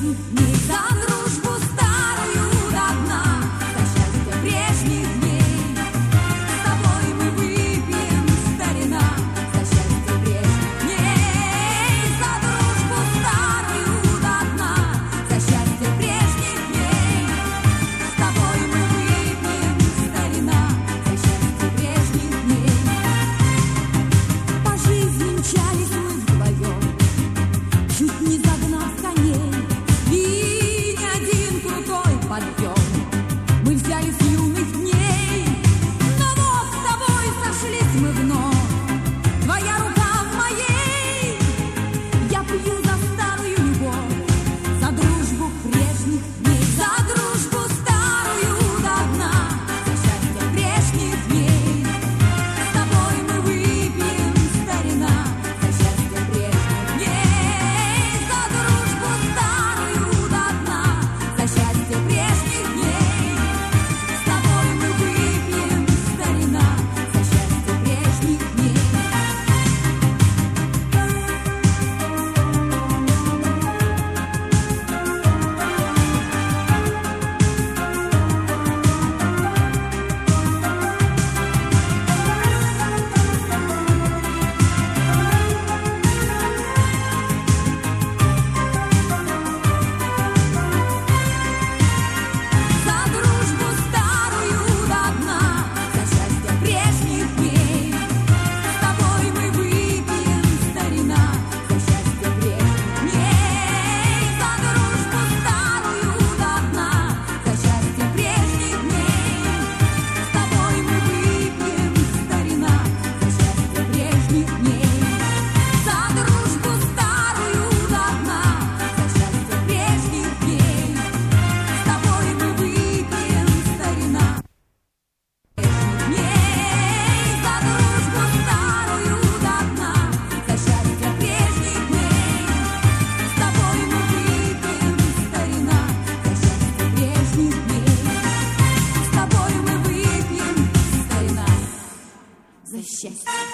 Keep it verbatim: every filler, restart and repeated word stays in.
прежних дней, за дружбу старую до дна, за счастье прежних дней. С тобой мы выпьем, старина, за счастье прежних дней, за дружбу старую до дна, за счастье прежних дней. С тобой мы выпьем, старина, за счастье прежних дней. По жизни мчались мы вдвоем, чуть не загнав коней, и ни один крутой подъем мы взяли с юных дней. Но вот с тобой сошлись мы вновь, твоя рука в моей. Я пью за старую любовь, за дружбу прежних дней, за дружбу старую до дна, за счастье прежних дней. С тобой мы выпьем, старина, за счастье прежних дней, за дружбу старую до дна, за счастье прежних дней. С тобой мы выпьем, старина, за счастье прежних дней. За дружбу старую до дна, за счастье прежних дней. С тобой мы выпьем, старина, за счастье прежних дней. За дружбу старую до дна, за счастье прежних дней. С тобой мы выпьем, старина, за счастье прежних дней. За дружбу старую до дна, за счастье прежних дней. С тобой мы выпьем, старина, дней. За дружбу старую до дна, за счастье прежних дней. С тобой мы выпьем, старина, за счастье прежних дней. С тобой мы выпьем, старина, за счастье.